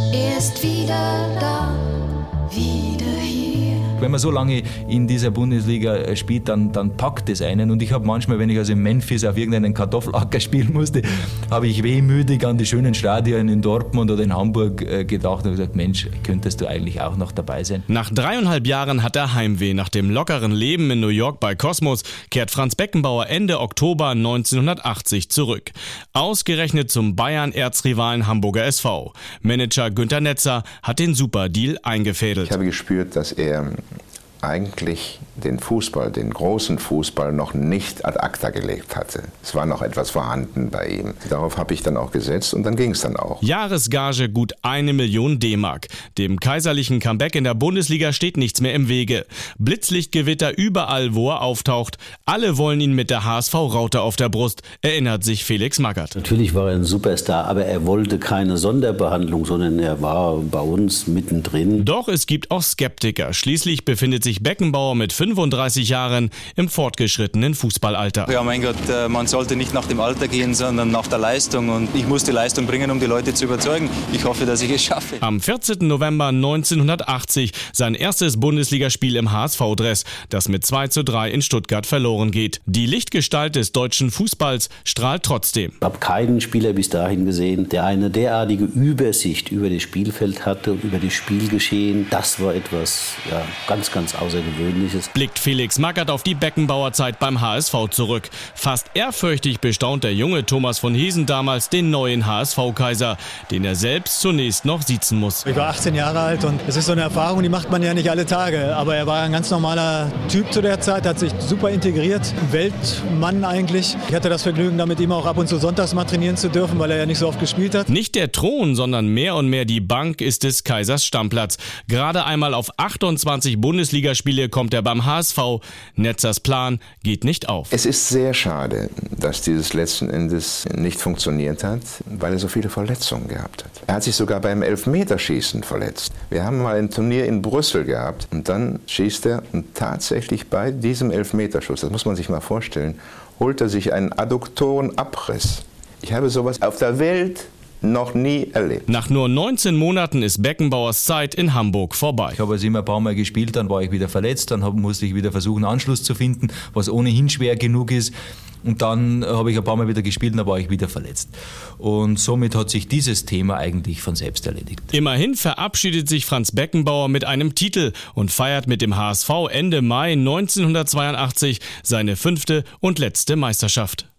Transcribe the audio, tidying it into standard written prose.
er ist wieder da, wieder hier. Wenn man so lange in dieser Bundesliga spielt, dann packt es einen. Und ich habe manchmal, wenn ich also in Memphis auf irgendeinen Kartoffelacker spielen musste, habe ich wehmütig an die schönen Stadien in Dortmund oder in Hamburg gedacht und gesagt, Mensch, könntest du eigentlich auch noch dabei sein. Nach 3,5 Jahren hat er Heimweh. Nach dem lockeren Leben in New York bei Cosmos kehrt Franz Beckenbauer Ende Oktober 1980 zurück. Ausgerechnet zum Bayern-Erzrivalen Hamburger SV. Manager Günter Netzer hat den Superdeal eingefädelt. Ich habe gespürt, dass er eigentlich den Fußball, den großen Fußball, noch nicht ad acta gelegt hatte. Es war noch etwas vorhanden bei ihm. Darauf habe ich dann auch gesetzt und dann ging es dann auch. Jahresgage gut 1 Million D-Mark. Dem kaiserlichen Comeback in der Bundesliga steht nichts mehr im Wege. Blitzlichtgewitter überall, wo er auftaucht. Alle wollen ihn mit der HSV-Raute auf der Brust, erinnert sich Felix Magath. Natürlich war er ein Superstar, aber er wollte keine Sonderbehandlung, sondern er war bei uns mittendrin. Doch es gibt auch Skeptiker. Schließlich befindet sich Beckenbauer mit 35 Jahren im fortgeschrittenen Fußballalter. Ja, mein Gott, man sollte nicht nach dem Alter gehen, sondern nach der Leistung. Und ich muss die Leistung bringen, um die Leute zu überzeugen. Ich hoffe, dass ich es schaffe. Am 14. November 1980 sein erstes Bundesligaspiel im HSV-Dress, das mit 2:3 in Stuttgart verloren geht. Die Lichtgestalt des deutschen Fußballs strahlt trotzdem. Ich habe keinen Spieler bis dahin gesehen, der eine derartige Übersicht über das Spielfeld hatte und über das Spielgeschehen. Das war etwas ganz Außergewöhnliches. Blickt Felix Magath auf die Beckenbauer-Zeit beim HSV zurück. Fast ehrfürchtig bestaunt der junge Thomas von Heesen damals den neuen HSV-Kaiser, den er selbst zunächst noch siezen muss. Ich war 18 Jahre alt und es ist so eine Erfahrung, die macht man ja nicht alle Tage. Aber er war ein ganz normaler Typ zu der Zeit, hat sich super integriert, Weltmann eigentlich. Ich hatte das Vergnügen, da mit ihm auch ab und zu sonntags mal trainieren zu dürfen, weil er ja nicht so oft gespielt hat. Nicht der Thron, sondern mehr und mehr die Bank ist des Kaisers Stammplatz. Gerade einmal auf 28 Bundesligaspiele kommt er beim HSV. Netzers Plan geht nicht auf. Es ist sehr schade, dass dieses letzten Endes nicht funktioniert hat, weil er so viele Verletzungen gehabt hat. Er hat sich sogar beim Elfmeterschießen verletzt. Wir haben mal ein Turnier in Brüssel gehabt und dann schießt er und tatsächlich bei diesem Elfmeterschuss, das muss man sich mal vorstellen, holt er sich einen Adduktorenabriss. Ich habe sowas auf der Welt noch nie erlebt. Nach nur 19 Monaten ist Beckenbauers Zeit in Hamburg vorbei. Ich habe also immer ein paar Mal gespielt, dann war ich wieder verletzt, dann musste ich wieder versuchen, Anschluss zu finden, was ohnehin schwer genug ist. Und dann habe ich ein paar Mal wieder gespielt und dann war ich wieder verletzt. Und somit hat sich dieses Thema eigentlich von selbst erledigt. Immerhin verabschiedet sich Franz Beckenbauer mit einem Titel und feiert mit dem HSV Ende Mai 1982 seine 5. und letzte Meisterschaft.